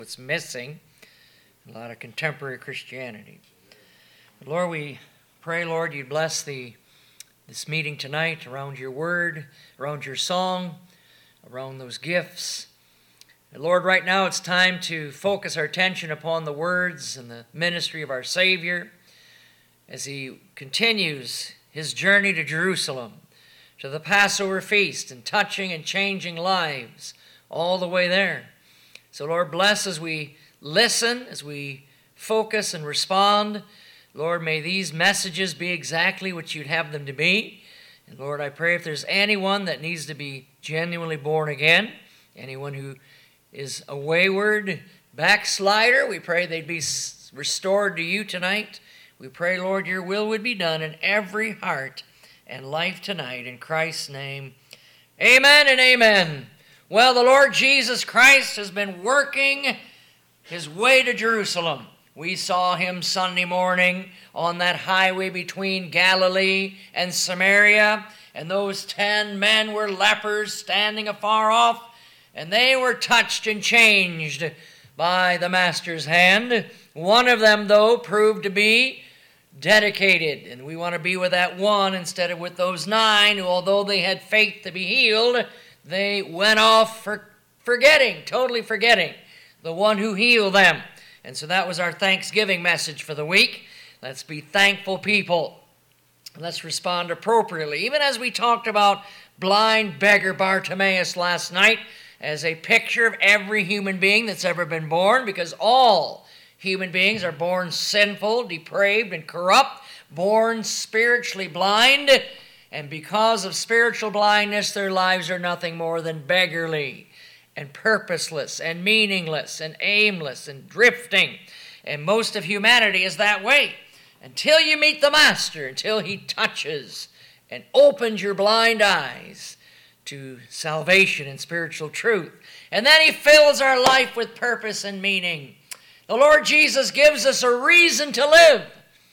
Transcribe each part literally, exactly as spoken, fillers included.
What's missing in a lot of contemporary Christianity. But Lord, we pray, Lord, you bless the this meeting tonight around your word, around your song, around those gifts. And Lord, right now it's time to focus our attention upon the words and the ministry of our Savior as he continues his journey to Jerusalem, to the Passover feast, and touching and changing lives all the way there. So Lord, bless as we listen, as we focus and respond. Lord, may these messages be exactly what you'd have them to be. And Lord, I pray if there's anyone that needs to be genuinely born again, anyone who is a wayward backslider, we pray they'd be restored to you tonight. We pray, Lord, your will would be done in every heart and life tonight. In Christ's name, amen and amen. Well, the Lord Jesus Christ has been working his way to Jerusalem. We saw him Sunday morning on that highway between Galilee and Samaria, and those ten men were lepers standing afar off, and they were touched and changed by the Master's hand. One of them, though, proved to be dedicated, and we want to be with that one instead of with those nine who, although they had faith to be healed, they went off for forgetting, totally forgetting the one who healed them. And so that was our Thanksgiving message for the week. Let's be thankful people. Let's respond appropriately. Even as we talked about blind beggar Bartimaeus last night as a picture of every human being that's ever been born, because all human beings are born sinful, depraved, and corrupt, born spiritually blind. And because of spiritual blindness, their lives are nothing more than beggarly and purposeless and meaningless and aimless and drifting. And most of humanity is that way until you meet the Master, until he touches and opens your blind eyes to salvation and spiritual truth. And then he fills our life with purpose and meaning. The Lord Jesus gives us a reason to live.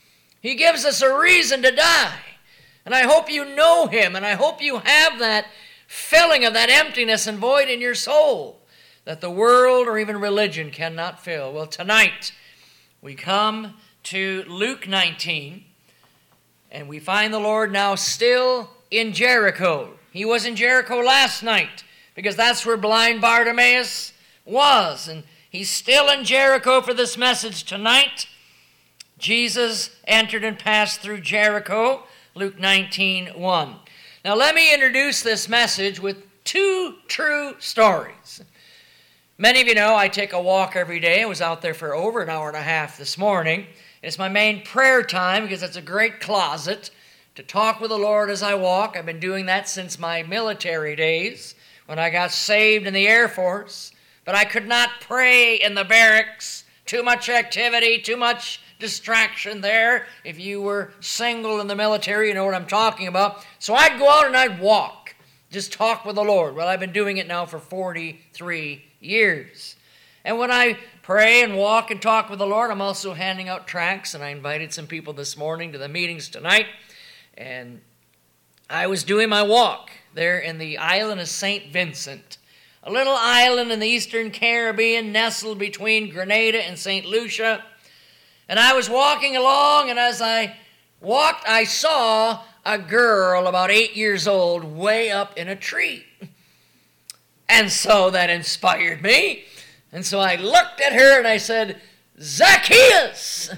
He gives us a reason to die. And I hope you know him, and I hope you have that filling of that emptiness and void in your soul that the world or even religion cannot fill. Well, tonight we come to Luke nineteen, and we find the Lord now still in Jericho. He was in Jericho last night because that's where blind Bartimaeus was, and he's still in Jericho for this message tonight. Jesus entered and passed through Jericho. Luke nineteen one. Now let me introduce this message with two true stories. Many of you know I take a walk every day. I was out there for over an hour and a half this morning. It's my main prayer time because it's a great closet to talk with the Lord as I walk. I've been doing that since my military days when I got saved in the Air Force. But I could not pray in the barracks. Too much activity, too much distraction there. If you were single in the military, you know what I'm talking about. So I'd go out and I'd walk, just talk with the Lord. Well, I've been doing it now for forty-three years. And when I pray and walk and talk with the Lord, I'm also handing out tracts, and I invited some people this morning to the meetings tonight. And I was doing my walk there in the island of Saint Vincent, a little island in the Eastern Caribbean nestled between Grenada and Saint Lucia. And I was walking along, and as I walked, I saw a girl about eight years old way up in a tree. And so that inspired me. And so I looked at her and I said, "Zacchaeus!"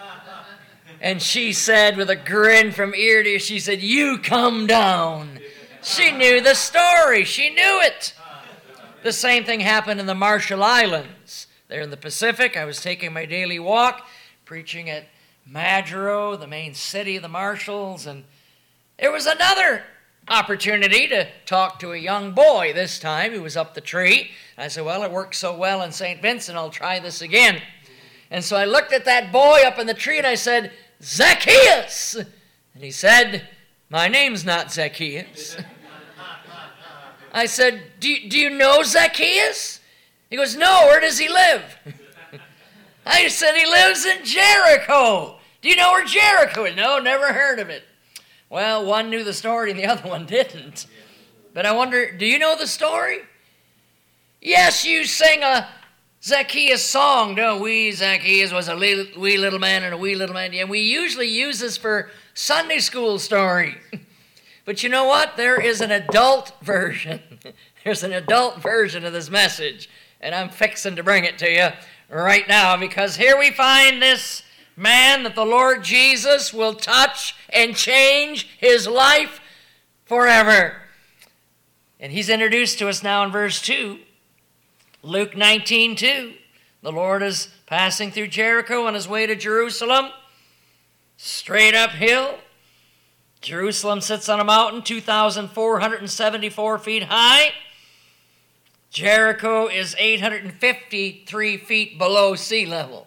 And she said with a grin from ear to ear, she said, "You come down." She knew the story. She knew it. The same thing happened in the Marshall Islands. There in the Pacific, I was taking my daily walk, preaching at Majuro, the main city of the Marshalls, and there was another opportunity to talk to a young boy this time who was up the tree. I said, well, it worked so well in Saint Vincent, I'll try this again. And so I looked at that boy up in the tree and I said, "Zacchaeus!" And he said, "My name's not Zacchaeus." I said, do you, do you know Zacchaeus? He goes, "No, where does he live?" I said, "He lives in Jericho." "Do you know where Jericho is?" "No, never heard of it." Well, one knew the story and the other one didn't. But I wonder, do you know the story? Yes, you sing a Zacchaeus song, don't we? Zacchaeus was a little, wee little man and a wee little man. And we usually use this for Sunday school story. But you know what? There is an adult version. There's an adult version of this message. And I'm fixing to bring it to you right now, because here we find this man that the Lord Jesus will touch and change his life forever. And he's introduced to us now in verse two. Luke nineteen two. The Lord is passing through Jericho on his way to Jerusalem. Straight uphill. Jerusalem sits on a mountain two thousand four hundred seventy-four feet high. Jericho is eight hundred fifty-three feet below sea level.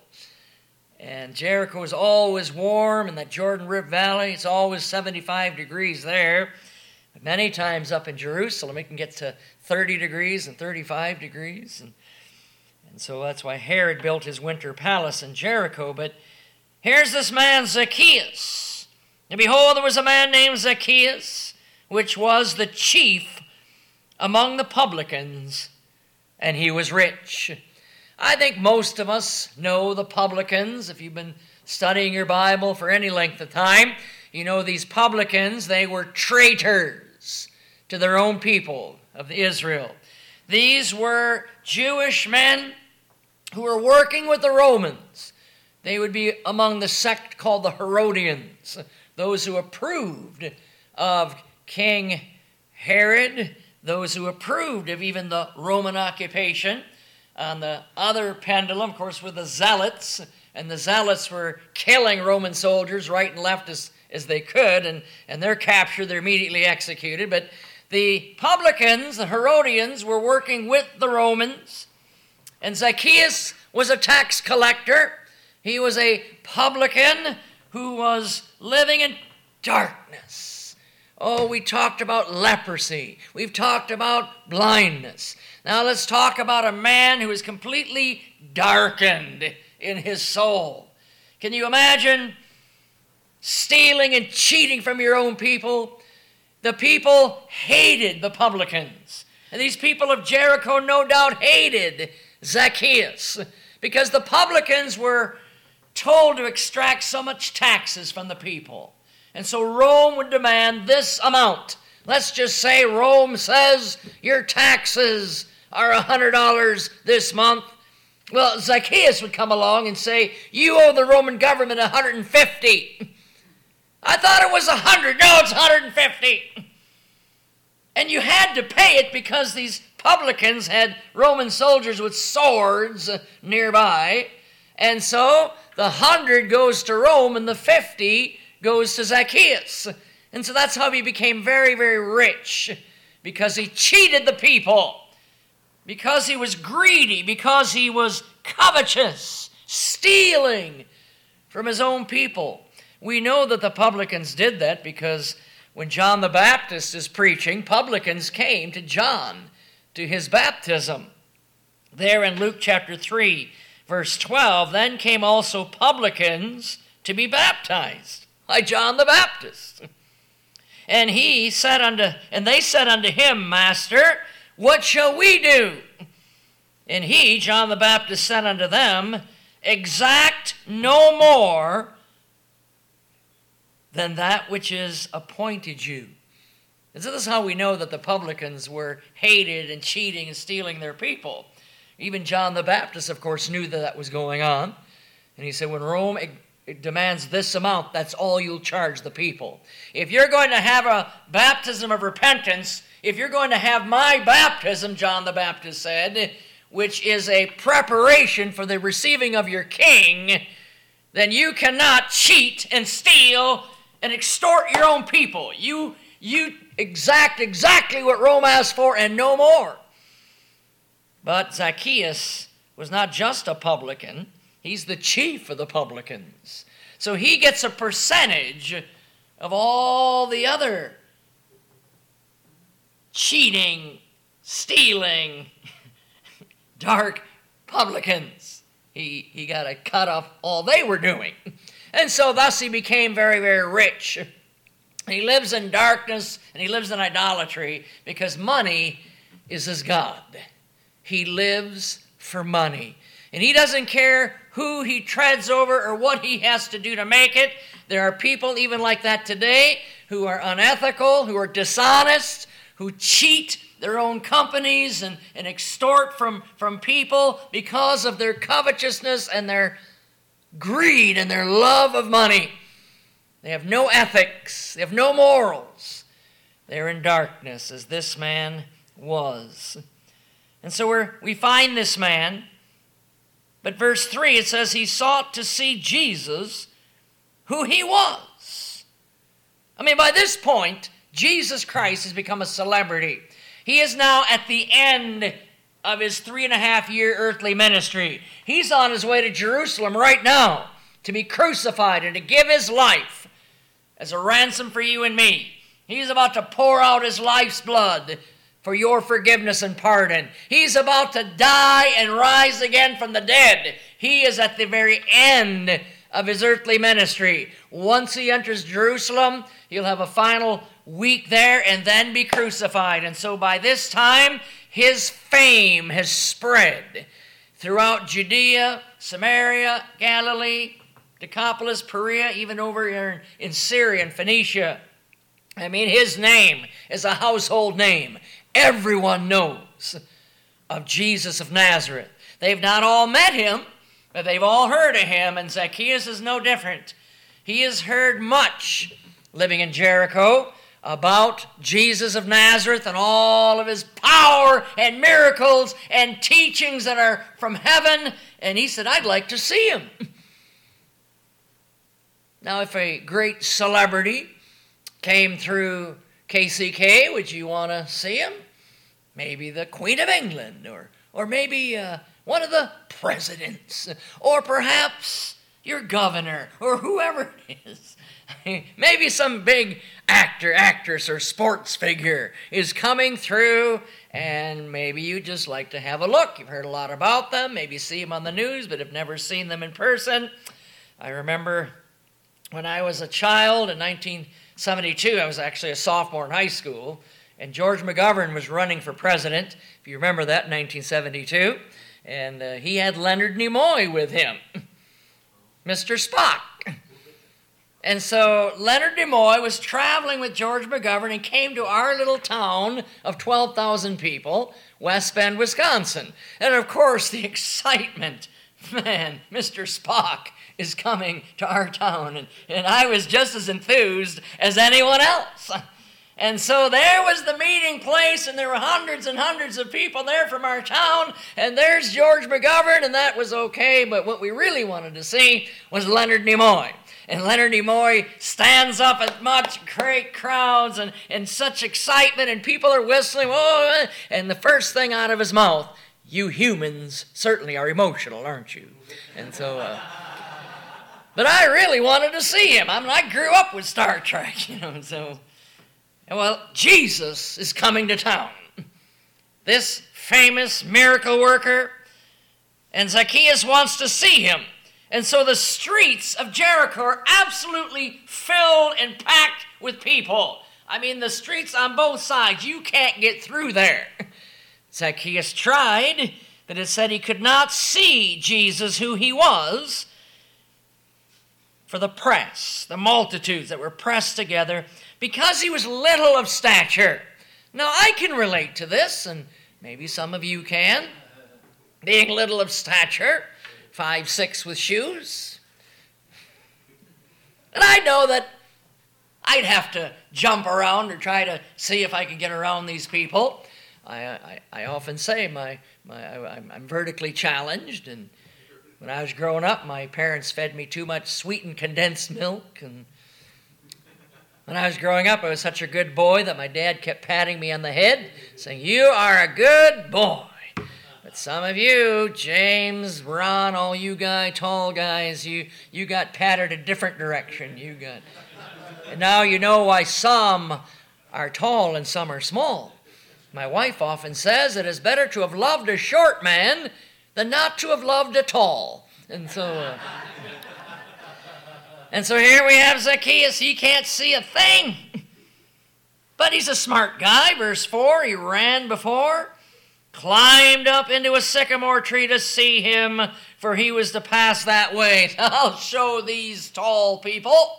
And Jericho is always warm in the Jordan River Valley. It's always seventy-five degrees there. But many times up in Jerusalem, it can get to thirty degrees and thirty-five degrees. And, and so that's why Herod built his winter palace in Jericho. But here's this man Zacchaeus. And behold, there was a man named Zacchaeus, which was the chief among the publicans, and he was rich. I think most of us know the publicans. If you've been studying your Bible for any length of time, you know these publicans, they were traitors to their own people of Israel. These were Jewish men who were working with the Romans. They would be among the sect called the Herodians, those who approved of King Herod, those who approved of even the Roman occupation. On the other pendulum, of course, were the Zealots, and the Zealots were killing Roman soldiers right and left as, as they could, and, and they're captured, they're immediately executed. But the publicans, the Herodians, were working with the Romans, and Zacchaeus was a tax collector. He was a publican who was living in darkness. Oh, we talked about leprosy. We've talked about blindness. Now let's talk about a man who is completely darkened in his soul. Can you imagine stealing and cheating from your own people? The people hated the publicans. And these people of Jericho no doubt hated Zacchaeus, because the publicans were told to extract so much taxes from the people. And so Rome would demand this amount. Let's just say Rome says your taxes are one hundred dollars this month. Well, Zacchaeus would come along and say, you owe the Roman government one hundred fifty. I thought it was one hundred. No, it's one hundred fifty. And you had to pay it because these publicans had Roman soldiers with swords nearby. And so the one hundred goes to Rome and the fifty goes to Zacchaeus. And so that's how he became very, very rich, because he cheated the people, because he was greedy, because he was covetous, stealing from his own people. We know that the publicans did that because when John the Baptist is preaching, publicans came to John to his baptism. There in Luke chapter three, verse twelve, then came also publicans to be baptized by John the Baptist. And he said unto, and they said unto him, Master, what shall we do? And he, John the Baptist, said unto them, exact no more than that which is appointed you. And so this is how we know that the publicans were hated and cheating and stealing their people. Even John the Baptist, of course, knew that that was going on. And he said, when Rome it demands this amount, that's all you'll charge the people. If you're going to have a baptism of repentance, if you're going to have my baptism, John the Baptist said, which is a preparation for the receiving of your king, then you cannot cheat and steal and extort your own people. You, you exact exactly what Rome asked for and no more. But Zacchaeus was not just a publican. He's the chief of the publicans. So he gets a percentage of all the other cheating, stealing, dark publicans. He, he got a cut off all they were doing. And so thus he became very, very rich. He lives in darkness and he lives in idolatry because money is his God. He lives for money. And he doesn't care who he treads over or what he has to do to make it. There are people even like that today who are unethical, who are dishonest, who cheat their own companies and, and extort from, from people because of their covetousness and their greed and their love of money. They have no ethics. They have no morals. They're in darkness, as this man was. And so we're, we find this man. But verse three, it says he sought to see Jesus, who he was. I mean, by this point, Jesus Christ has become a celebrity. He is now at the end of his three and a half year earthly ministry. He's on his way to Jerusalem right now to be crucified and to give his life as a ransom for you and me. He's about to pour out his life's blood for your forgiveness and pardon. He's about to die and rise again from the dead. He is at the very end of his earthly ministry. Once he enters Jerusalem, he'll have a final week there and then be crucified. And so by this time, his fame has spread throughout Judea, Samaria, Galilee, Decapolis, Perea, even over here in Syria and Phoenicia. I mean, his name is a household name. Everyone knows of Jesus of Nazareth. They've not all met him, but they've all heard of him, and Zacchaeus is no different. He has heard much living in Jericho about Jesus of Nazareth and all of his power and miracles and teachings that are from heaven, and he said, I'd like to see him. Now, if a great celebrity came through K C K, would you want to see him? Maybe the Queen of England, or, or maybe uh, one of the presidents, or perhaps your governor, or whoever it is. Maybe some big actor, actress, or sports figure is coming through, and maybe you just like to have a look. You've heard a lot about them, maybe see them on the news, but have never seen them in person. I remember when I was a child in nineteen seventy-two, I was actually a sophomore in high school, and George McGovern was running for president, if you remember that, in nineteen seventy-two, and uh, he had Leonard Nimoy with him, Mister Spock. And so Leonard Nimoy was traveling with George McGovern and came to our little town of twelve thousand people, West Bend, Wisconsin. And of course, the excitement, man, Mister Spock is coming to our town. And, and I was just as enthused as anyone else. And so there was the meeting place, and there were hundreds and hundreds of people there from our town, and there's George McGovern, and that was okay, but what we really wanted to see was Leonard Nimoy. And Leonard Nimoy stands up at much great crowds and, and such excitement, and people are whistling, oh, and the first thing out of his mouth, you humans certainly are emotional, aren't you? And so, uh, but I really wanted to see him. I mean, I grew up with Star Trek, you know, and so, well, Jesus is coming to town. This famous miracle worker, and Zacchaeus wants to see him. And so the streets of Jericho are absolutely filled and packed with people. I mean, the streets on both sides, you can't get through there. Zacchaeus tried, but it said he could not see Jesus, who he was, for the press, the multitudes that were pressed together, because he was little of stature. Now, I can relate to this, and maybe some of you can. Being little of stature, five, six with shoes. And I know that I'd have to jump around or try to see if I could get around these people. I, I, I often say my, my I'm, I'm vertically challenged, and when I was growing up, my parents fed me too much sweetened condensed milk, and when I was growing up, I was such a good boy that my dad kept patting me on the head, saying, "You are a good boy." But some of you, James, Ron, all you guys, tall guys, you, you got patted a different direction. You got, and now you know why some are tall and some are small. My wife often says it is better to have loved a short man than not to have loved a tall. And so, uh, and so here we have Zacchaeus. He can't see a thing, but he's a smart guy. Verse four, he ran before. climbed up into a sycamore tree to see him, for he was to pass that way. I'll show these tall people.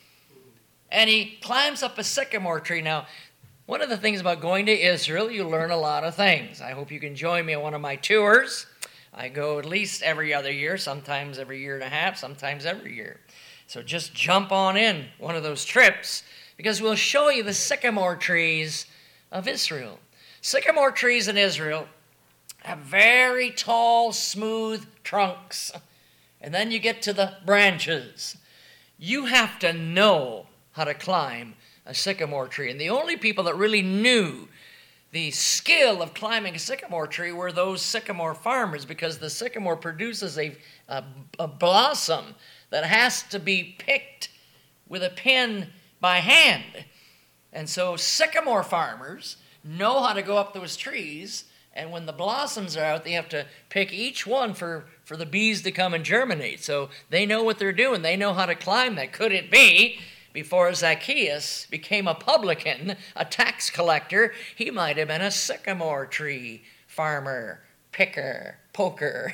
And he climbs up a sycamore tree. Now, one of the things about going to Israel, you learn a lot of things. I hope you can join me on one of my tours. I go at least every other year, sometimes every year and a half, sometimes every year. So just jump on in one of those trips, because we'll show you the sycamore trees of Israel. Sycamore trees in Israel have very tall, smooth trunks. And then you get to the branches. You have to know how to climb a sycamore tree. And the only people that really knew the skill of climbing a sycamore tree were those sycamore farmers, because the sycamore produces a, a, a blossom that has to be picked with a pin by hand. And so sycamore farmers know how to go up those trees, and when the blossoms are out, they have to pick each one for, for the bees to come and germinate. So they know what they're doing. They know how to climb that. Could it be, before Zacchaeus became a publican, a tax collector, he might have been a sycamore tree farmer, picker, poker.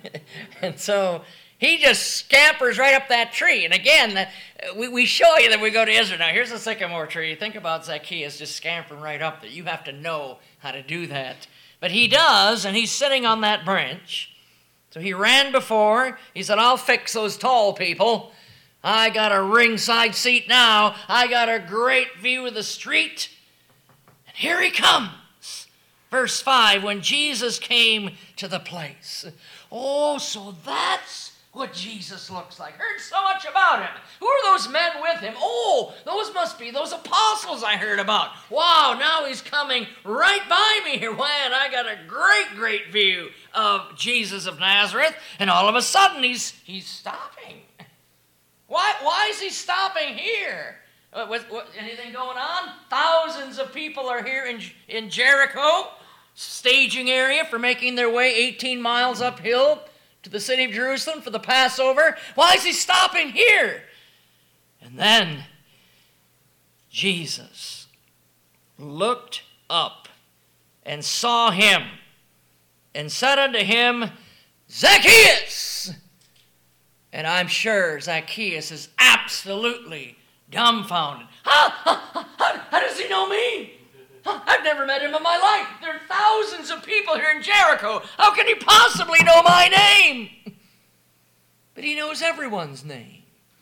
And so he just scampers right up that tree. And again, we, we show you that we go to Israel. Now, here's a sycamore tree. Think about Zacchaeus just scampering right up there. You have to know how to do that. But he does, and he's sitting on that branch. So he ran before. He said, I'll fix those tall people. I got a ringside seat now. I got a great view of the street. And here he comes. Verse five, when Jesus came to the place. Oh, so that's what Jesus looks like. Heard so much about him. Who are those men with him? Oh, those must be those apostles I heard about. Wow, now he's coming right by me here. Man, I got a great, great view of Jesus of Nazareth. And all of a sudden, he's he's stopping. Why, why is he stopping here? Uh, with, with, anything going on? Thousands of people are here in, in Jericho, staging area for making their way eighteen miles uphill to the city of Jerusalem for the Passover. Why is he stopping here? And then Jesus looked up and saw him and said unto him, Zacchaeus! And I'm sure Zacchaeus is absolutely dumbfounded. How, how, how, how does he know me? I've never met him in my life. There are thousands of people here in Jericho. How can he possibly know my name? But he knows everyone's name.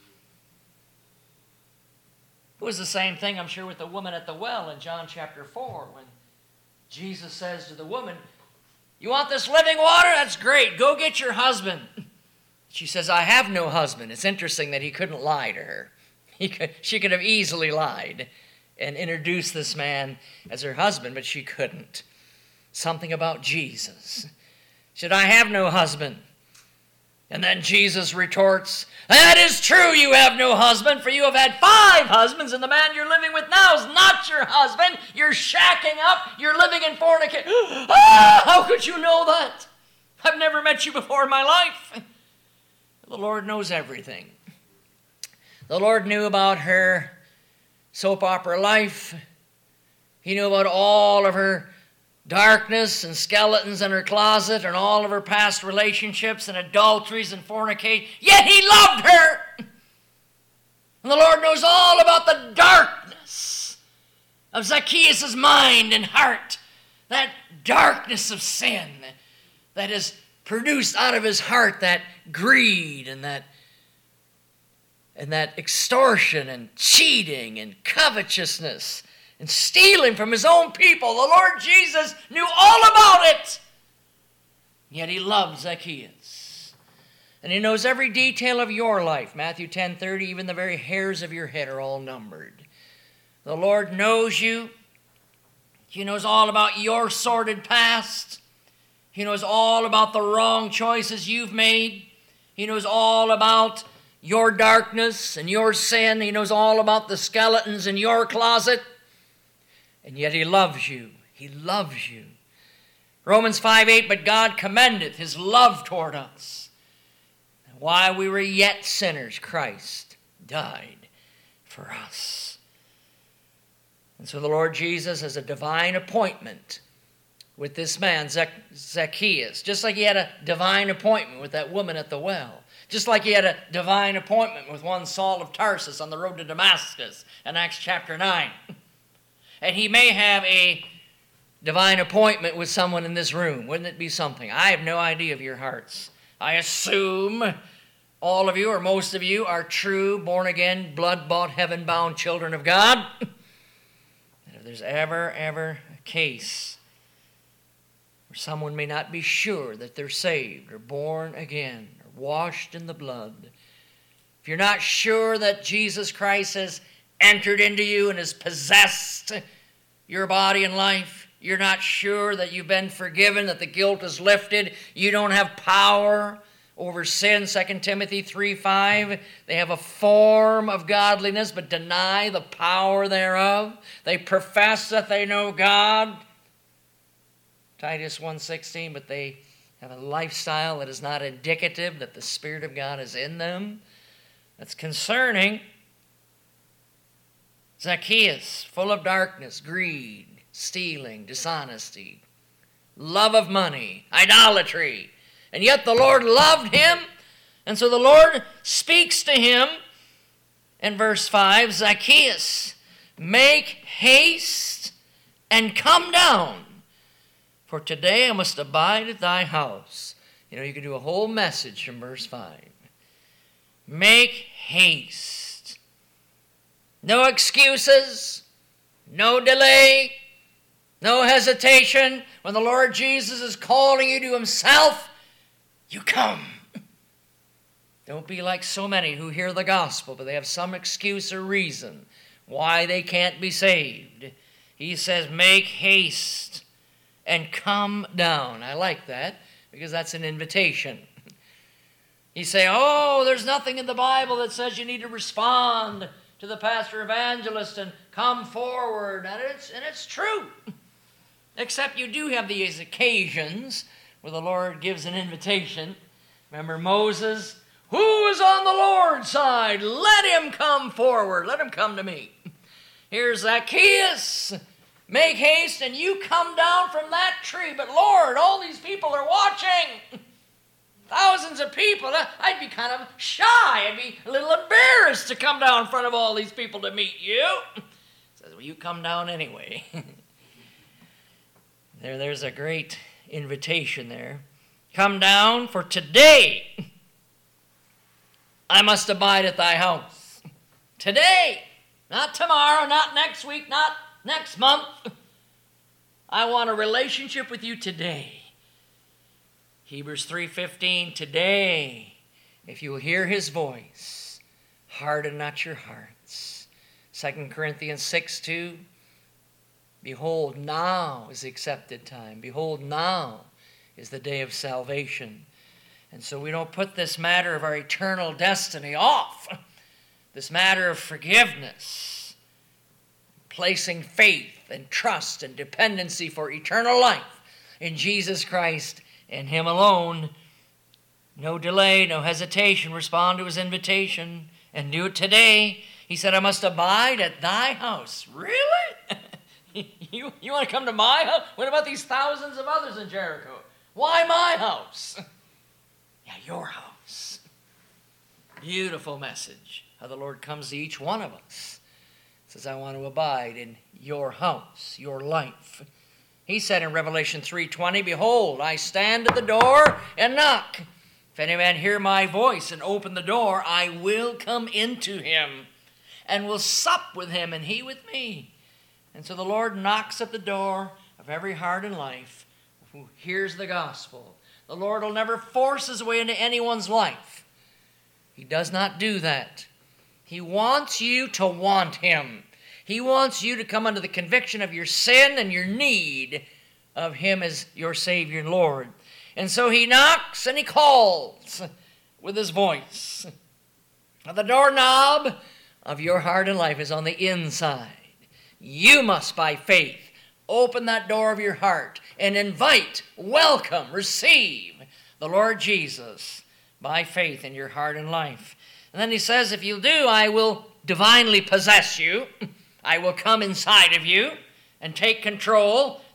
It was the same thing, I'm sure, with the woman at the well in John chapter four, when Jesus says to the woman, you want this living water? That's great. Go get your husband. She says, I have no husband. It's interesting that he couldn't lie to her. He could, she could have easily lied and introduced this man as her husband, but she couldn't. Something about Jesus. She said, I have no husband. And then Jesus retorts, that is true, you have no husband, for you have had five husbands, and the man you're living with now is not your husband. You're shacking up. You're living in fornication. Ah, how could you know that? I've never met you before in my life. The Lord knows everything. The Lord knew about her soap opera life. He knew about all of her darkness and skeletons in her closet and all of her past relationships and adulteries and fornication. Yet he loved her. And the Lord knows all about the darkness of Zacchaeus' mind and heart. That darkness of sin that is produced out of his heart, that greed and that and that extortion and cheating and covetousness and stealing from his own people. The Lord Jesus knew all about it. Yet he loved Zacchaeus. And he knows every detail of your life. Matthew ten thirty, even the very hairs of your head are all numbered. The Lord knows you. He knows all about your sordid past. He knows all about the wrong choices you've made. He knows all about your darkness and your sin. He knows all about the skeletons in your closet. And yet he loves you. He loves you. Romans five eight, but God commendeth his love toward us. And while we were yet sinners, Christ died for us. And so the Lord Jesus has a divine appointment with this man, Zacchaeus. Just like he had a divine appointment with that woman at the well. Just like he had a divine appointment with one Saul of Tarsus on the road to Damascus in Acts chapter nine. And he may have a divine appointment with someone in this room. Wouldn't it be something? I have no idea of your hearts. I assume all of you or most of you are true, born-again, blood-bought, heaven-bound children of God. And if there's ever, ever a case where someone may not be sure that they're saved or born again or washed in the blood, if you're not sure that Jesus Christ has entered into you and has possessed your body and life, you're not sure that you've been forgiven, that the guilt is lifted, you don't have power over sin, Second Timothy three five. They have a form of godliness but deny the power thereof. They profess that they know God, Titus one sixteen, but they have a lifestyle that is not indicative that the Spirit of God is in them. That's concerning. Zacchaeus, full of darkness, greed, stealing, dishonesty, love of money, idolatry. And yet the Lord loved him. And so the Lord speaks to him in verse five, Zacchaeus, make haste and come down, for today I must abide at thy house. You know, you could do a whole message from verse five. Make haste. No excuses, no delay, no hesitation. When the Lord Jesus is calling you to himself, you come. Don't be like so many who hear the gospel, but they have some excuse or reason why they can't be saved. He says, make haste and come down. I like that because that's an invitation. You say, oh, there's nothing in the Bible that says you need to respond to the pastor evangelist and come forward. And it's, and it's true. Except you do have these occasions where the Lord gives an invitation. Remember Moses? Who is on the Lord's side? Let him come forward. Let him come to me. Here's Zacchaeus. Make haste and you come down from that tree. But Lord, all these people are watching. Thousands of people. I'd be kind of shy. I'd be a little embarrassed to come down in front of all these people to meet you. He says, well, you come down anyway. there, there's a great invitation there. Come down, for today I must abide at thy house. Today, not tomorrow, not next week, not next month. I want a relationship with you today. Hebrews three fifteen, today, if you will hear his voice, harden not your hearts. Second Corinthians six two, behold, now is the accepted time. Behold, now is the day of salvation. And so we don't put this matter of our eternal destiny off. This matter of forgiveness, placing faith and trust and dependency for eternal life in Jesus Christ and him alone. No delay, no hesitation. Respond to his invitation and do it today. He said, I must abide at thy house. Really? you, you want to come to my house? What about these thousands of others in Jericho? Why my house? Yeah, your house. Beautiful message. How the Lord comes to each one of us. Says, I want to abide in your house, your life. He said in Revelation three twenty, behold, I stand at the door and knock. If any man hear my voice and open the door, I will come into him and will sup with him and he with me. And so the Lord knocks at the door of every heart and life who hears the gospel. The Lord will never force his way into anyone's life. He does not do that. He wants you to want him. He wants you to come under the conviction of your sin and your need of him as your Savior and Lord. And so he knocks and he calls with his voice. Now the doorknob of your heart and life is on the inside. You must, by faith, open that door of your heart and invite, welcome, receive the Lord Jesus by faith in your heart and life. And then he says, if you do, I will divinely possess you. I will come inside of you and take control.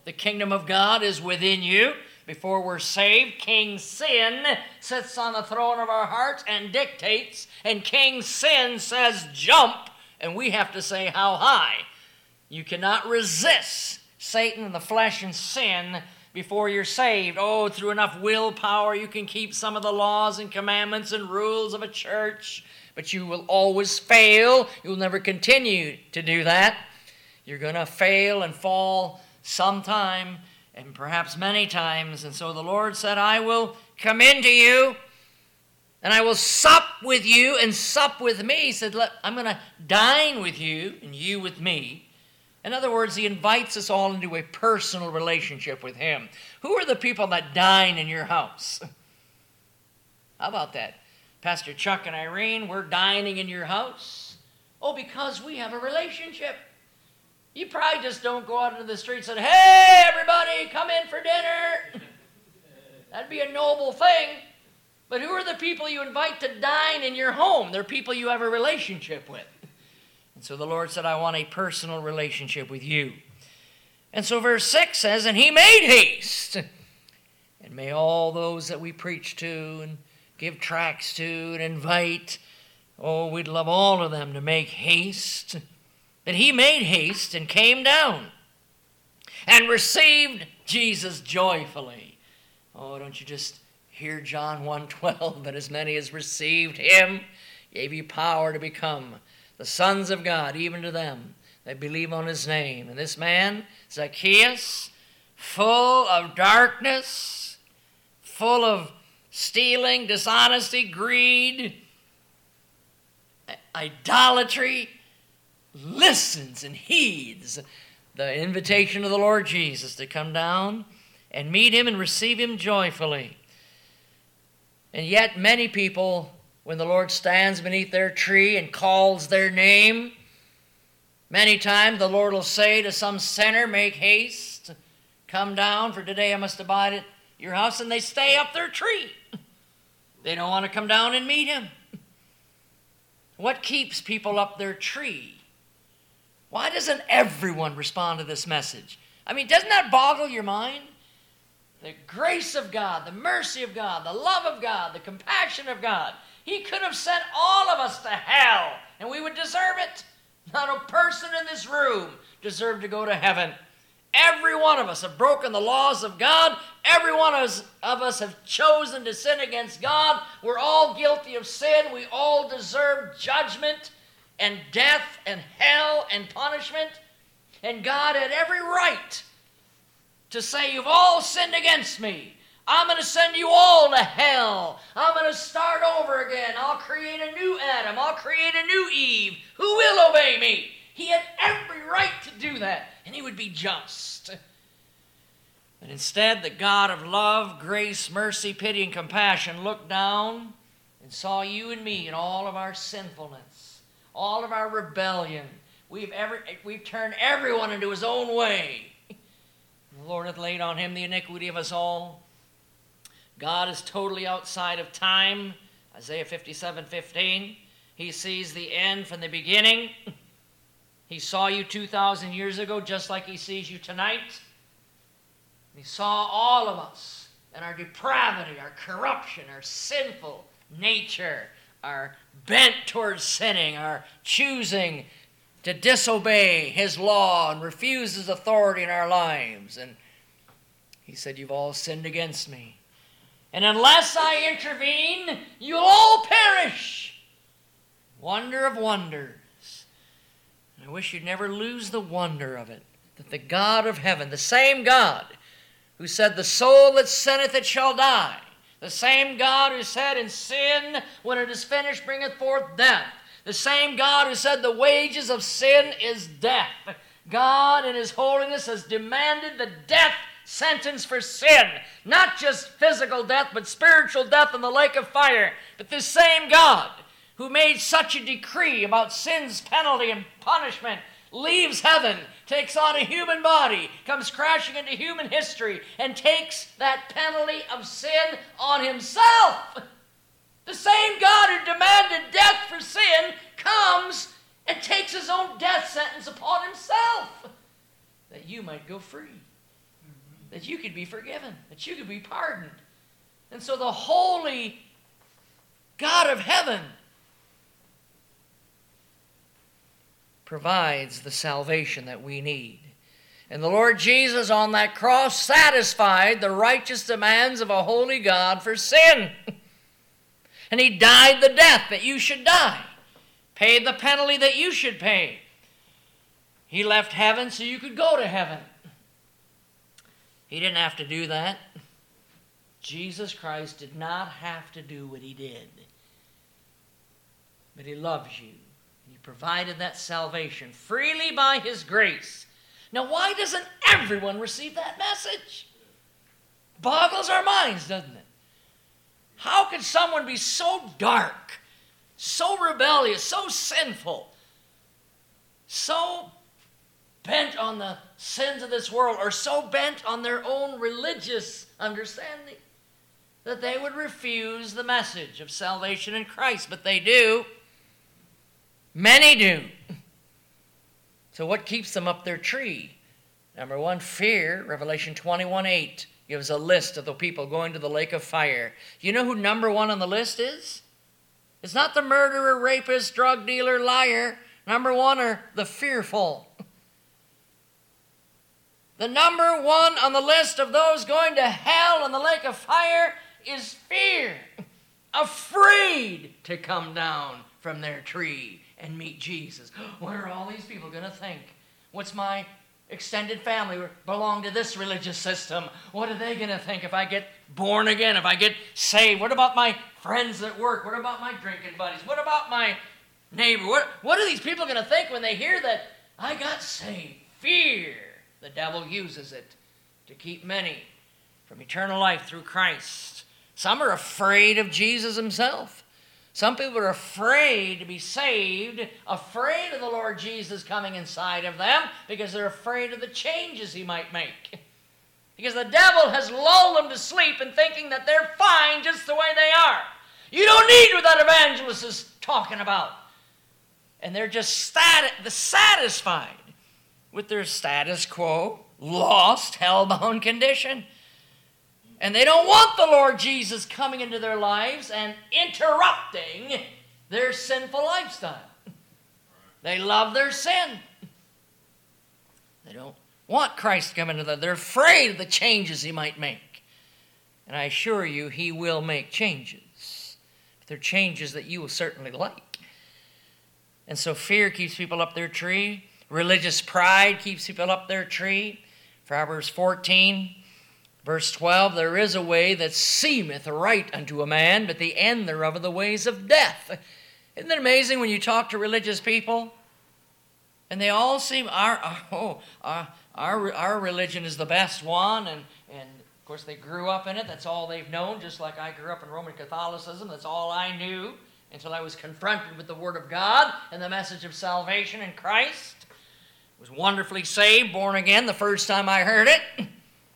The kingdom of God is within you. Before we're saved, King Sin sits on the throne of our hearts and dictates, and King Sin says jump, and we have to say how high. You cannot resist Satan and the flesh and sin before you're saved. Oh, through enough willpower you can keep some of the laws and commandments and rules of a church, but you will always fail. You'll never continue to do that. You're going to fail and fall sometime, and perhaps many times. And so the Lord said, I will come into you, and I will sup with you and sup with me. He said, I'm going to dine with you and you with me. In other words, he invites us all into a personal relationship with him. Who are the people that dine in your house? How about that? Pastor Chuck and Irene, we're dining in your house. Oh, because we have a relationship. You probably just don't go out into the street and say, hey, everybody, come in for dinner. That'd be a noble thing. But who are the people you invite to dine in your home? They're people you have a relationship with. And so the Lord said, I want a personal relationship with you. And so verse six says, and he made haste. And may all those that we preach to and give tracts to and invite, oh, we'd love all of them to make haste. And he made haste and came down and received Jesus joyfully. Oh, don't you just hear John one twelve, but as many as received him, gave you power to become the sons of God, even to them that believe on his name. And this man, Zacchaeus, full of darkness, full of stealing, dishonesty, greed, idolatry, listens and heeds the invitation of the Lord Jesus to come down and meet him and receive him joyfully. And yet many people, when the Lord stands beneath their tree and calls their name, many times the Lord will say to some sinner, make haste, come down, for today I must abide at your house, and they stay up their tree. They don't want to come down and meet him. What keeps people up their tree? Why doesn't everyone respond to this message? I mean, doesn't that boggle your mind? The grace of God, the mercy of God, the love of God, the compassion of God. He could have sent all of us to hell, and we would deserve it. Not a person in this room deserved to go to heaven. Every one of us have broken the laws of God. Every one of us, of us have chosen to sin against God. We're all guilty of sin. We all deserve judgment and death and hell and punishment. And God had every right to say, you've all sinned against me. I'm going to send you all to hell. I'm going to start over again. I'll create a new Adam. I'll create a new Eve who will obey me. He had every right to do that, and he would be just. But instead, the God of love, grace, mercy, pity, and compassion looked down and saw you and me in all of our sinfulness, all of our rebellion. We've, ever, we've turned everyone into his own way. The Lord hath laid on him the iniquity of us all. God is totally outside of time. Isaiah fifty-seven fifteen. He sees the end from the beginning. He saw you two thousand years ago just like he sees you tonight. He saw all of us and our depravity, our corruption, our sinful nature, our bent towards sinning, our choosing to disobey his law and refuse his authority in our lives. And he said, you've all sinned against me. And unless I intervene, you'll all perish. Wonder of wonders. And I wish you'd never lose the wonder of it. That the God of heaven, the same God who said, the soul that sinneth it shall die. The same God who said, in sin, when it is finished, bringeth forth death. The same God who said, the wages of sin is death. God in his holiness has demanded the death sentence for sin. Not just physical death, but spiritual death in the lake of fire. But this same God who made such a decree about sin's penalty and punishment leaves heaven, takes on a human body, comes crashing into human history, and takes that penalty of sin on himself. The same God who demanded death for sin comes and takes his own death sentence upon himself, that you might go free. that you could be forgiven, that you could be pardoned. And so the holy God of heaven provides the salvation that we need. And the Lord Jesus on that cross satisfied the righteous demands of a holy God for sin. And he died the death that you should die, paid the penalty that you should pay. He left heaven so you could go to heaven. He didn't have to do that. Jesus Christ did not have to do what he did. But he loves you. He provided that salvation freely by his grace. Now, why doesn't everyone receive that message? Boggles our minds, doesn't it? How could someone be so dark, so rebellious, so sinful, so bent on the sins of this world, or so bent on their own religious understanding that they would refuse the message of salvation in Christ? But they do. Many do. So what keeps them up their tree? Number one, fear. Revelation twenty-one eight gives a list of the people going to the lake of fire. You know who number one on the list is? It's not the murderer, rapist, drug dealer, liar. Number one are the fearful. The number one on the list of those going to hell and the lake of fire is fear. Afraid to come down from their tree and meet Jesus. What are all these people going to think? What's my extended family belong to this religious system? What are they going to think if I get born again, if I get saved? What about my friends at work? What about my drinking buddies? What about my neighbor? What, what are these people going to think when they hear that I got saved? Fear. The devil uses it to keep many from eternal life through Christ. Some are afraid of Jesus himself. Some people are afraid to be saved, afraid of the Lord Jesus coming inside of them because they're afraid of the changes he might make. Because the devil has lulled them to sleep in thinking that they're fine just the way they are. You don't need what that evangelist is talking about. And they're just stat- satisfied with their status quo, lost, hell-bound condition. And they don't want the Lord Jesus coming into their lives and interrupting their sinful lifestyle. They love their sin. They don't want Christ to come into them. They're afraid of the changes he might make. And I assure you, he will make changes. But they're changes that you will certainly like. And so fear keeps people up their tree. Religious pride keeps people up their tree. Proverbs fourteen, verse twelve, there is a way that seemeth right unto a man, but the end thereof are the ways of death. Isn't it amazing when you talk to religious people? And they all seem, our, oh, our, our, our religion is the best one, and, and of course they grew up in it. That's all they've known, just like I grew up in Roman Catholicism. That's all I knew until I was confronted with the Word of God and the message of salvation in Christ. Was wonderfully saved, born again, the first time I heard it.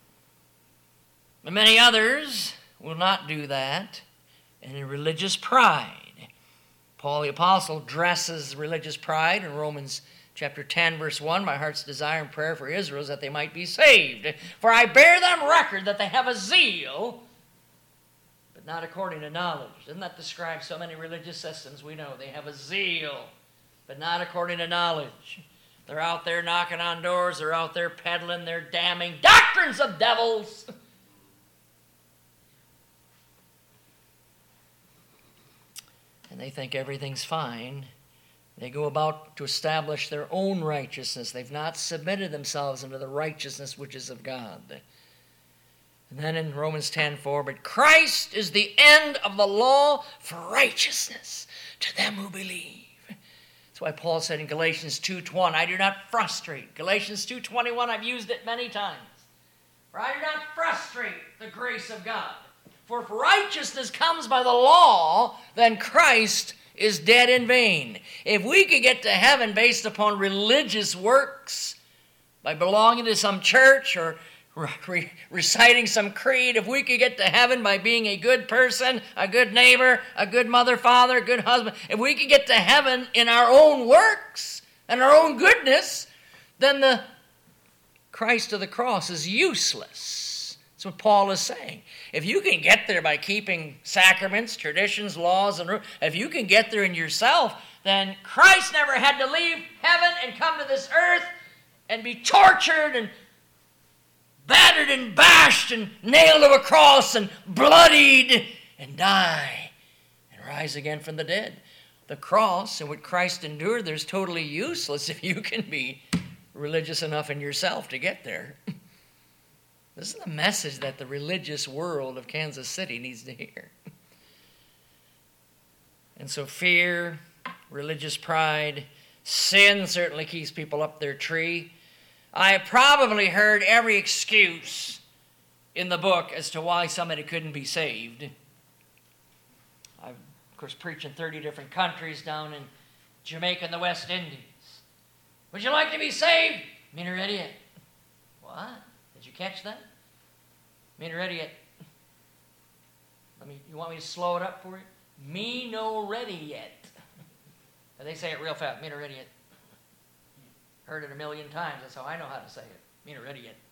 But many others will not do that. And in religious pride, Paul the Apostle dresses religious pride in Romans chapter ten, verse one. My heart's desire and prayer for Israel is that they might be saved. For I bear them record that they have a zeal, but not according to knowledge. Doesn't that describe so many religious systems we know? They have a zeal, but not according to knowledge. They're out there knocking on doors. They're out there peddling their damning doctrines of devils. And they think everything's fine. They go about to establish their own righteousness. They've not submitted themselves unto the righteousness which is of God. And then in Romans ten four, but Christ is the end of the law for righteousness to them who believe. That's why Paul said in Galatians two twenty, I do not frustrate. Galatians two twenty-one, I've used it many times. For I do not frustrate the grace of God. For if righteousness comes by the law, then Christ is dead in vain. If we could get to heaven based upon religious works, by belonging to some church or re- reciting some creed, if we could get to heaven by being a good person, a good neighbor, a good mother, father, a good husband, if we could get to heaven in our own works and our own goodness, then the Christ of the cross is useless. That's what Paul is saying. If you can get there by keeping sacraments, traditions, laws, and rules, if you can get there in yourself, then Christ never had to leave heaven and come to this earth and be tortured and battered and bashed and nailed to a cross and bloodied and die and rise again from the dead. The cross and what Christ endured there is totally useless if you can be religious enough in yourself to get there. This is the message that the religious world of Kansas City needs to hear. And so fear, religious pride, sin certainly keeps people up their tree. I have probably heard every excuse in the book as to why somebody couldn't be saved. I've, of course, preached in thirty different countries down in Jamaica and the West Indies. Would you like to be saved? Me no ready yet. What? Did you catch that? Me no ready yet. Let me, you want me to slow it up for you? Me no ready yet. And they say it real fast. Me no ready yet. Heard it a million times. That's how I know how to say it. Me no ready yet.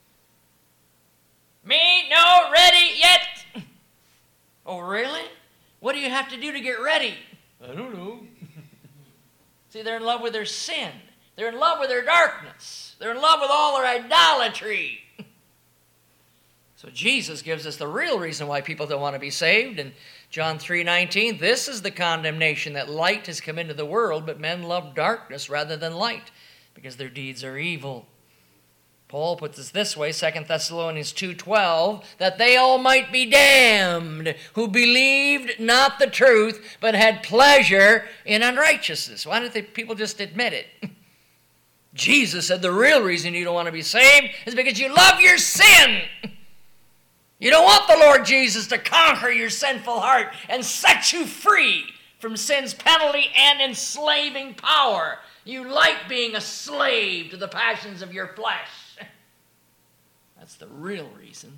Me no ready yet. Oh, really? What do you have to do to get ready? I don't know. See, they're in love with their sin. They're in love with their darkness. They're in love with all their idolatry. So Jesus gives us the real reason why people don't want to be saved. In John three nineteen, this is the condemnation, that light has come into the world, but men love darkness rather than light, because their deeds are evil. Paul puts it this way, Second Thessalonians two twelve, that they all might be damned, who believed not the truth, but had pleasure in unrighteousness. Why don't they, people just admit it? Jesus said the real reason you don't want to be saved is because you love your sin. You don't want the Lord Jesus to conquer your sinful heart and set you free from sin's penalty and enslaving power. You like being a slave to the passions of your flesh. That's the real reason.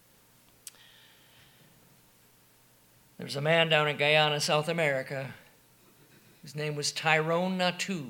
There was a man down in Guyana, South America. His name was Tyrone Natu.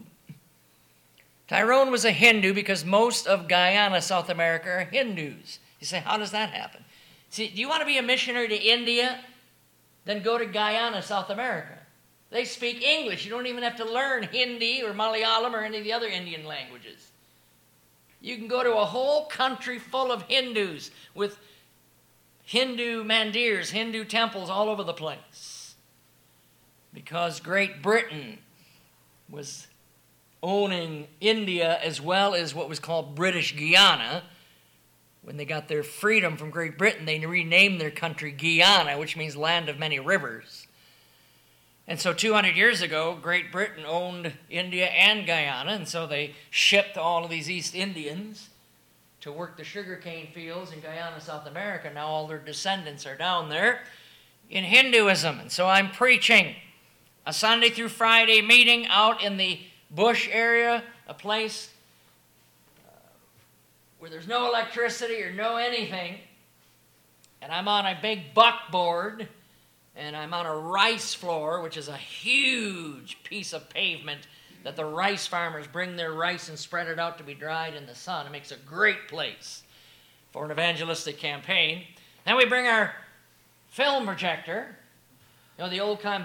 Tyrone was a Hindu because most of Guyana, South America, are Hindus. You say, how does that happen? See, do you want to be a missionary to India? Then go to Guyana, South America. They speak English. You don't even have to learn Hindi or Malayalam or any of the other Indian languages. You can go to a whole country full of Hindus with Hindu mandirs, Hindu temples all over the place. Because Great Britain was owning India as well as what was called British Guiana. When they got their freedom from Great Britain, they renamed their country Guyana, which means land of many rivers. And so two hundred years ago, Great Britain owned India and Guyana, and so they shipped all of these East Indians to work the sugarcane fields in Guyana, South America. Now all their descendants are down there in Hinduism. And so I'm preaching a Sunday through Friday meeting out in the bush area, a place uh, where there's no electricity or no anything. And I'm on a big buckboard, and I'm on a rice floor, which is a huge piece of pavement that the rice farmers bring their rice and spread it out to be dried in the sun. It makes a great place for an evangelistic campaign. Then we bring our film projector, you know, the old kind,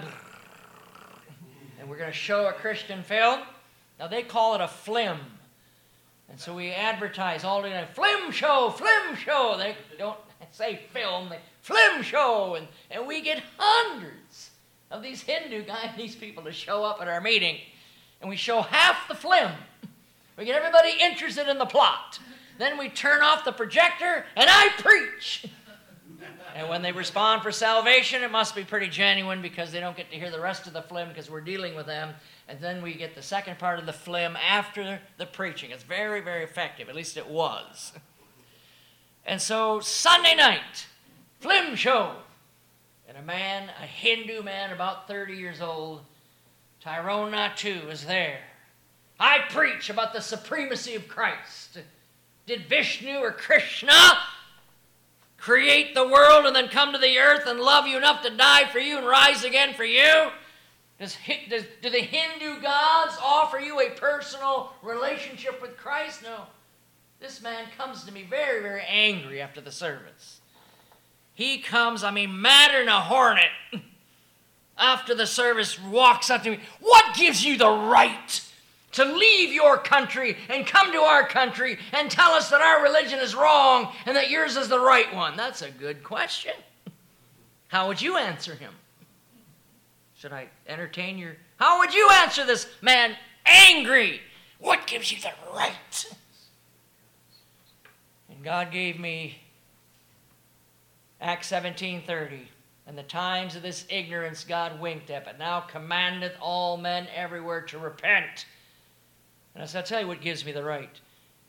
and we're going to show a Christian film. Now they call it a flim. And so we advertise all the time, flim show, flim show. They don't say film, they flim show. And, and we get hundreds of these Hindu guys, these people to show up at our meeting. And we show half the flim. We get everybody interested in the plot. Then we turn off the projector and I preach. And when they respond for salvation, it must be pretty genuine because they don't get to hear the rest of the flim because we're dealing with them. And then we get the second part of the flim after the preaching. It's very, very effective. At least it was. And so Sunday night, flim show. And a man, a Hindu man about thirty years old, Tyrone Natu, is there. I preach about the supremacy of Christ. Did Vishnu or Krishna create the world and then come to the earth and love you enough to die for you and rise again for you? Does, does, do the Hindu gods offer you a personal relationship with Christ? No. This man comes to me very, very angry after the service. He comes, I mean, madder than a hornet. After the service, walks up to me. What gives you the right to leave your country and come to our country and tell us that our religion is wrong and that yours is the right one? That's a good question. How would you answer him? Should I entertain your... How would you answer this man angry? What gives you the right? And God gave me Acts seventeen thirty. And the times of this ignorance God winked at, but now commandeth all men everywhere to repent. And I said, I'll tell you what gives me the right.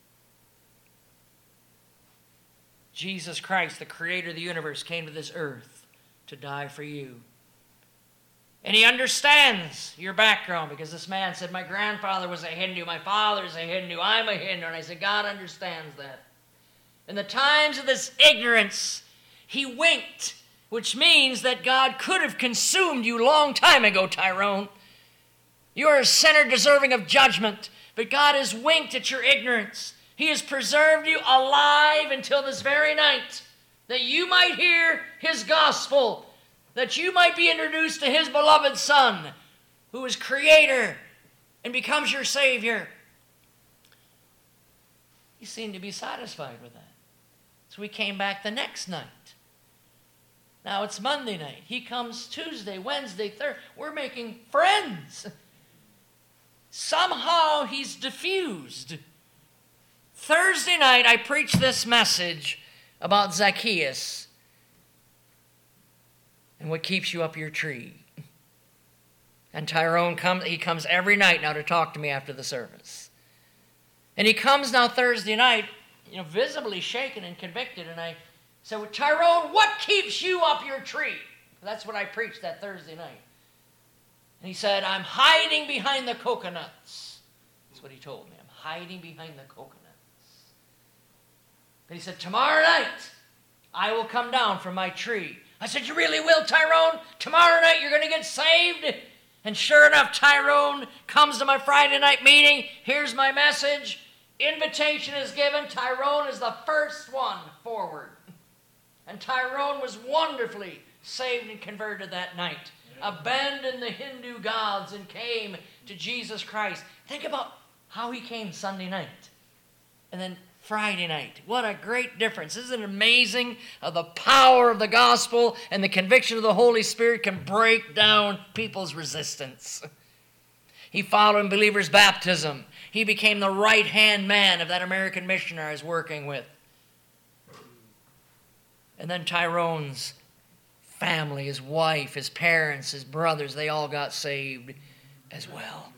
Jesus Christ, the creator of the universe, came to this earth to die for you. And he understands your background, because this man said, my grandfather was a Hindu, my father's a Hindu, I'm a Hindu. And I said, God understands that. In the times of this ignorance, he winked, which means that God could have consumed you a long time ago, Tyrone. You are a sinner deserving of judgment, but God has winked at your ignorance. He has preserved you alive until this very night, that you might hear his gospel, that you might be introduced to his beloved Son, who is creator and becomes your Savior. He seemed to be satisfied with that. So we came back the next night. Now it's Monday night. He comes Tuesday, Wednesday, Thursday. We're making friends. Somehow he's diffused. Thursday night I preached this message about Zacchaeus and what keeps you up your tree. And Tyrone comes, he comes every night now to talk to me after the service. And he comes now Thursday night, you know, visibly shaken and convicted, and I said, well, Tyrone, what keeps you up your tree? That's what I preached that Thursday night. And he said, I'm hiding behind the coconuts. That's what he told me. I'm hiding behind the coconuts. But he said, tomorrow night, I will come down from my tree. I said, you really will, Tyrone? Tomorrow night you're going to get saved? And sure enough, Tyrone comes to my Friday night meeting. Here's my message. Invitation is given. Tyrone is the first one forward. And Tyrone was wonderfully saved and converted that night. Abandoned the Hindu gods and came to Jesus Christ. Think about how he came Sunday night. And then Friday night. What a great difference. Isn't it amazing how the power of the gospel and the conviction of the Holy Spirit can break down people's resistance? He followed in believers' baptism. He became the right-hand man of that American missionary I was working with. And then Tyrone's family, his wife, his parents, his brothers, they all got saved as well.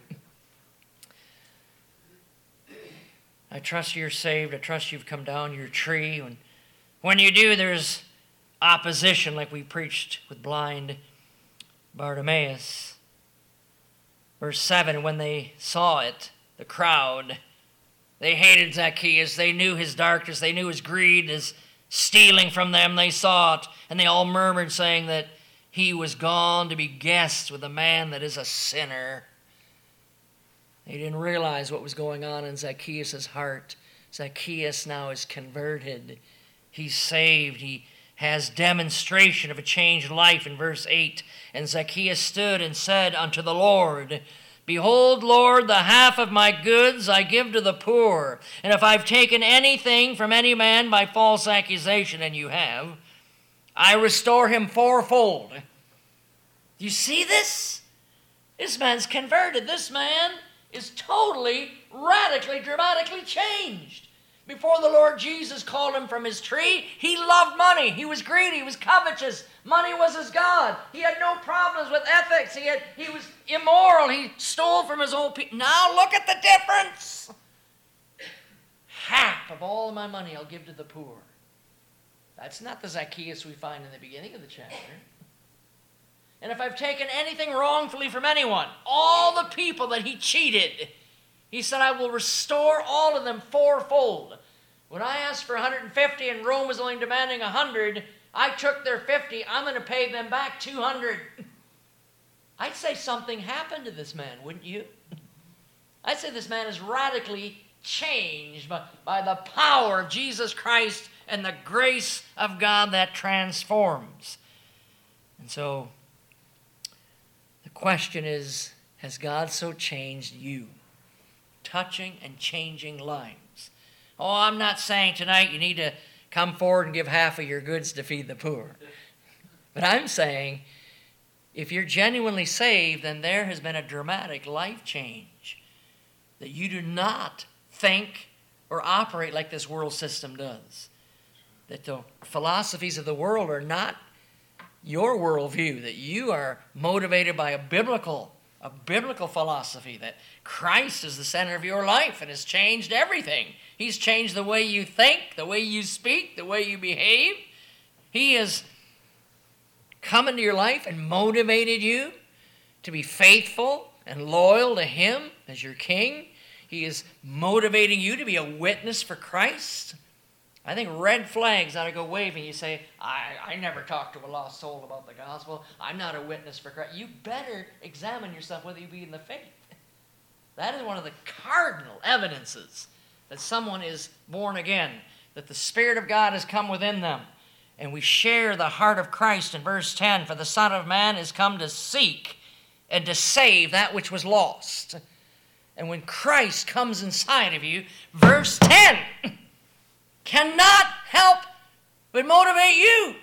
I trust you're saved. I trust you've come down your tree. And when you do, there's opposition, like we preached with blind Bartimaeus. Verse seven, when they saw it, the crowd, they hated Zacchaeus. They knew his darkness. They knew his greed, his stealing from them. They saw it, and they all murmured, saying that he was gone to be guests with a man that is a sinner. They didn't realize what was going on in Zacchaeus' heart. Zacchaeus now is converted. He's saved. He has demonstration of a changed life in verse eight. And Zacchaeus stood and said unto the Lord, Behold, Lord, the half of my goods I give to the poor. And if I've taken anything from any man by false accusation, and you have, I restore him fourfold. Do you see this? This man's converted. This man is totally, radically, dramatically changed. Before the Lord Jesus called him from his tree, he loved money. He was greedy. He was covetous. Money was his God. He had no problems with ethics. He, had, he was immoral. He stole from his own people. Now look at the difference. Half of all my money I'll give to the poor. That's not the Zacchaeus we find in the beginning of the chapter. And if I've taken anything wrongfully from anyone, all the people that he cheated, he said, I will restore all of them fourfold. When I asked for one hundred fifty and Rome was only demanding one hundred, I took their fifty. I'm going to pay them back two hundred. I'd say something happened to this man, wouldn't you? I'd say this man is radically changed by, by the power of Jesus Christ and the grace of God that transforms. And so the question is, has God so changed you? Touching and changing lives. Oh, I'm not saying tonight you need to come forward and give half of your goods to feed the poor. But I'm saying, if you're genuinely saved, then there has been a dramatic life change. That you do not think or operate like this world system does. That the philosophies of the world are not your worldview. That you are motivated by a biblical, a biblical philosophy. That Christ is the center of your life and has changed everything. He's changed the way you think, the way you speak, the way you behave. He has come into your life and motivated you to be faithful and loyal to Him as your King. He is motivating you to be a witness for Christ. I think red flags ought to go waving. You say, I, I never talked to a lost soul about the gospel. I'm not a witness for Christ. You better examine yourself whether you be in the faith. That is one of the cardinal evidences that someone is born again, that the Spirit of God has come within them. And we share the heart of Christ in verse ten. For the Son of Man is come to seek and to save that which was lost. And when Christ comes inside of you, verse ten cannot help but motivate you.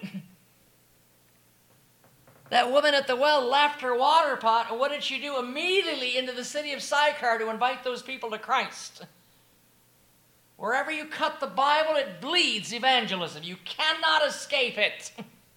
That woman at the well left her water pot, and what did she do? Immediately into the city of Sychar to invite those people to Christ. Wherever you cut the Bible, it bleeds evangelism. You cannot escape it.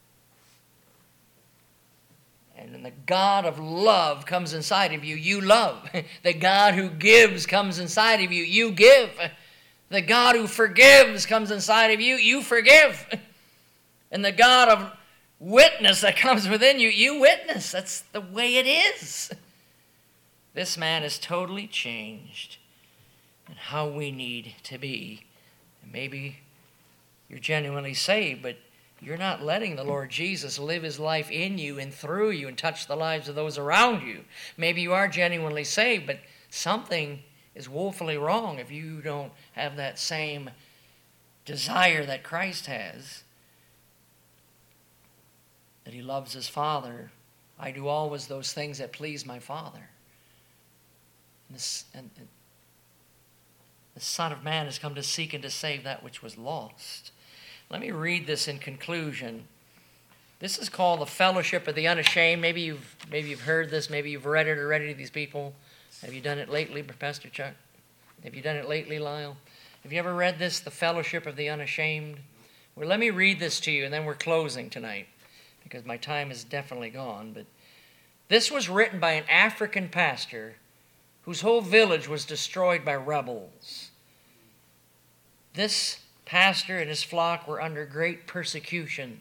And when the God of love comes inside of you, you love. The God who gives comes inside of you, you give. The God who forgives comes inside of you, you forgive. And the God of witness that comes within you, you witness. That's the way it is. This man is totally changed. And how we need to be. And maybe you're genuinely saved, but you're not letting the Lord Jesus live His life in you and through you and touch the lives of those around you. Maybe you are genuinely saved, but something is woefully wrong if you don't have that same desire that Christ has. That He loves His Father. I do always those things that please my Father. And, this, and, and the Son of Man has come to seek and to save that which was lost. Let me read this in conclusion. This is called the Fellowship of the Unashamed. Maybe you've, maybe you've heard this. Maybe you've read it already to these people. Have you done it lately, Pastor Chuck? Have you done it lately, Lyle? Have you ever read this, the Fellowship of the Unashamed? Well, let me read this to you, and then we're closing tonight, because my time is definitely gone. But this was written by an African pastor whose whole village was destroyed by rebels. This pastor and his flock were under great persecution.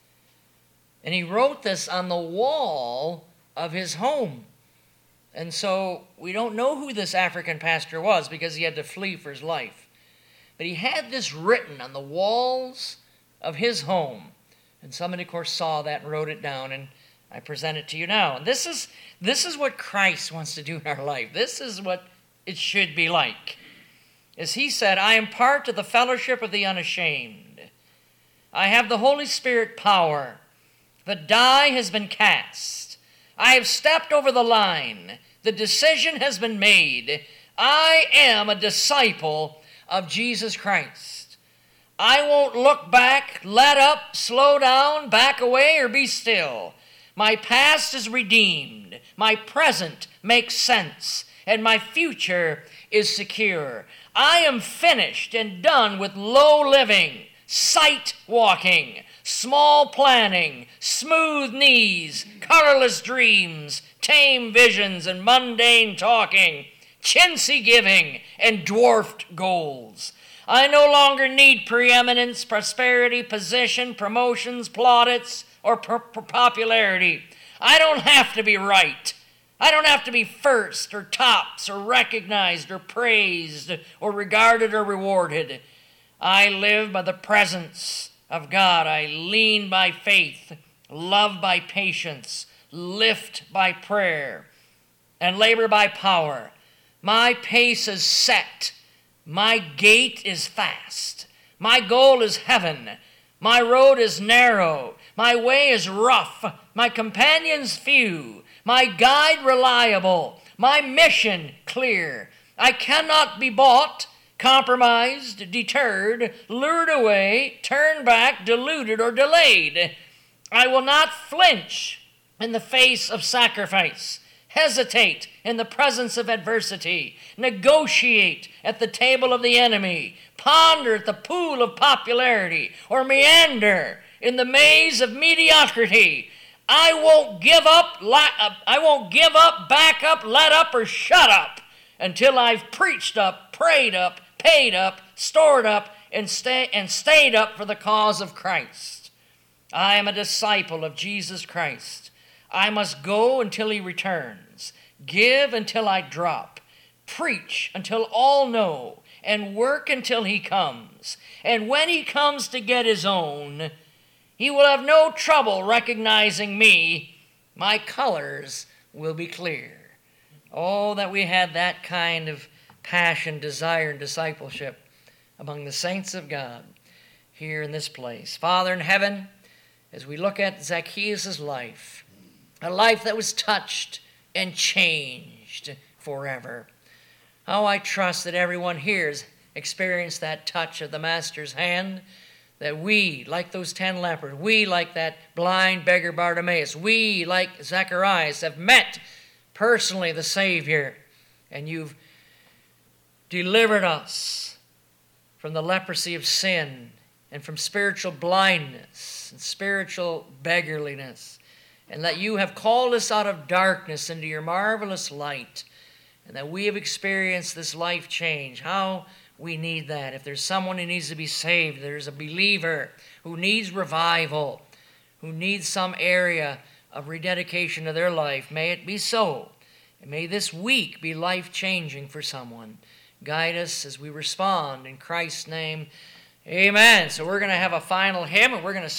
And he wrote this on the wall of his home. And so we don't know who this African pastor was because he had to flee for his life. But he had this written on the walls of his home. And somebody, of course, saw that and wrote it down, and I present it to you now. And this is, this is what Christ wants to do in our life. This is what it should be like. As He said, I am part of the fellowship of the unashamed. I have the Holy Spirit power. The die has been cast. I have stepped over the line. The decision has been made. I am a disciple of Jesus Christ. I won't look back, let up, slow down, back away, or be still. My past is redeemed. My present makes sense. And my future is secure. I am finished and done with low living, sight walking, small planning, smooth knees, colorless dreams, tame visions, and mundane talking, chintzy giving, and dwarfed goals. I no longer need preeminence, prosperity, position, promotions, plaudits, or per- per popularity. I don't have to be right. I don't have to be first or tops or recognized or praised or regarded or rewarded. I live by the presence of God. I lean by faith, love by patience, lift by prayer, and labor by power. My pace is set. My gate is fast. My goal is heaven. My road is narrow. My way is rough. My companions few. My guide reliable. My mission clear. I cannot be bought, compromised, deterred, lured away, turned back, deluded, or delayed. I will not flinch in the face of sacrifice, hesitate in the presence of adversity, negotiate at the table of the enemy, ponder at the pool of popularity, or meander in the maze of mediocrity. I won't give up, I won't give up, back up, let up, or shut up until I've preached up, prayed up, paid up, stored up, and, stay, and stayed up for the cause of Christ. I am a disciple of Jesus Christ. I must go until he returns, give until I drop, preach until all know, and work until he comes. And when he comes to get his own, he will have no trouble recognizing me. My colors will be clear. Oh, that we had that kind of passion, desire, and discipleship among the saints of God here in this place. Father in heaven, as we look at Zacchaeus' life, a life that was touched and changed forever. How I trust that everyone here has experienced that touch of the Master's hand, that we, like those ten lepers, we, like that blind beggar Bartimaeus, we, like Zacharias, have met personally the Savior, and you've delivered us from the leprosy of sin and from spiritual blindness and spiritual beggarliness, and that you have called us out of darkness into your marvelous light, and that we have experienced this life change. How we need that. If there's someone who needs to be saved, there's a believer who needs revival, who needs some area of rededication to their life, may it be so. And may this week be life-changing for someone. Guide us as we respond in Christ's name. Amen. So we're going to have a final hymn, and we're going to